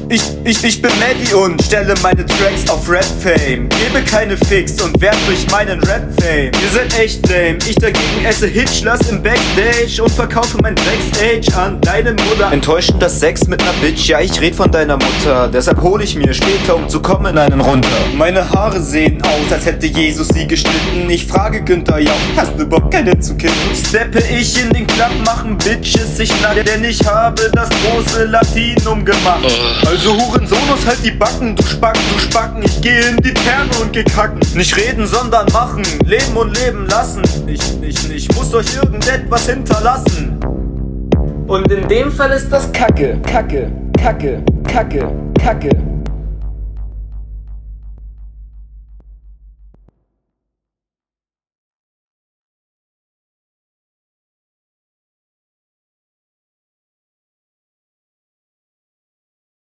Ich bin Maddie und stelle meine Tracks auf Rap-Fame. Gebe keine Fix und werd durch meinen Rap-Fame. Ihr seid echt lame, ich dagegen esse Hitchlers im Backstage und verkaufe mein Backstage an deine Mutter. Enttäuschender Sex mit ner Bitch, ja ich red von deiner Mutter. Deshalb hol ich mir später, um zu kommen, einen runter. Meine Haare sehen aus, als hätte Jesus sie geschnitten. Ich frage Günther Jauch, hast du überhaupt keine zu kiffen? Steppe ich in den Club, machen Bitches sich nackt, denn ich habe das große Latinum gemacht. Also Hurensonos, halt die Backen, du Spacken, ich geh in die Therme und geh kacken. Nicht reden, sondern machen, leben und leben lassen. Ich muss euch irgendetwas hinterlassen. Und in dem Fall ist das Kacke, Kacke, Kacke, Kacke, Kacke.